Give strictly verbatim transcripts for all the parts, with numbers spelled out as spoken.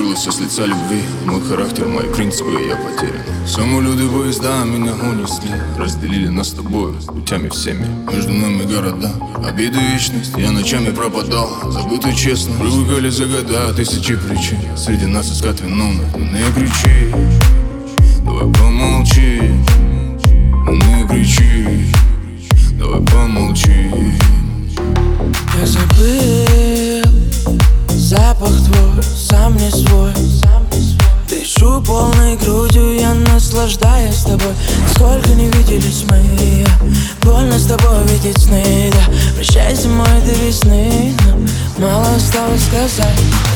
Стерла со с лица любви мой характер, мои принципы, и я потерян. Самолеты, поезда меня унесли, разделили нас с тобой путями всеми. Между нами города, обиды, вечность. Я ночами пропадал, забытый честно. Привыкали за года тысячи причин. Среди нас искать виновных, ты не кричи. Давай помолчи, не кричи. Давай помолчи. Я забыл запах твой, сам не свой. Дышу полной грудью, я наслаждаюсь тобой. Сколько не виделись мы, больно с тобой видеть сны, да. Прощай, зимой до весны, но мало осталось сказать.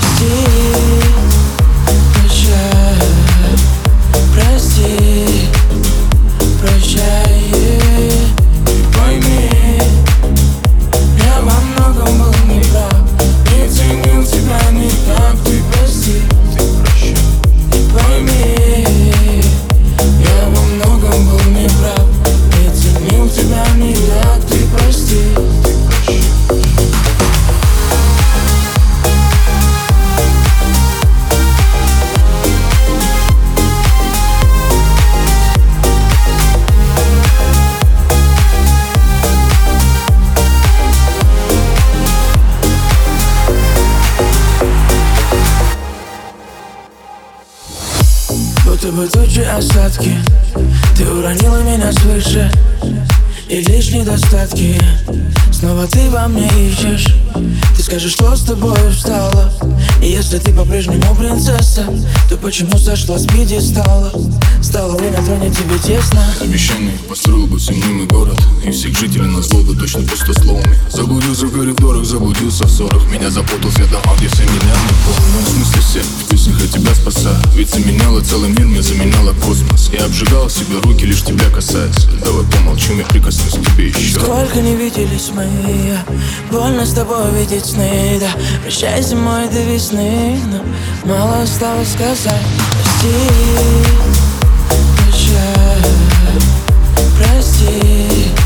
Прости, прощай, прости, прощай. И пойми, я во многом был неправ, не ценил тебя никак. Ты прости, ты прощай. Пойми, я во многом был неправ, не ценил тебя никак. Ты прости, ты прощай. Будто бы тучи осадки, ты уронила меня свыше. И лишь недостатки снова ты во мне ищешь. Ты скажешь, что с тобой встала. И если ты по-прежнему принцесса, то почему сошла с пьедестала? Стало ли на троне тебе тесно? Обещаний построил бы всемнимый город, и всех жителей назло бы точно пустословами. Заблудился в коридорах, заблудился в ссорах. Меня запутал в домах, где все меня не помнят. В смысле все, в песнях я тебя спасаю. Ведь заменяла целый мир, мне заменяла космос. Я обжигал себе руки, лишь тебя касаясь. Давай помолчим, я прикоснусь к тебе еще. Сколько не виделись мы, больно с тобой видеть сны, да. Прощай, зимой до весны, но мало осталось сказать. Прости, прощай, прости.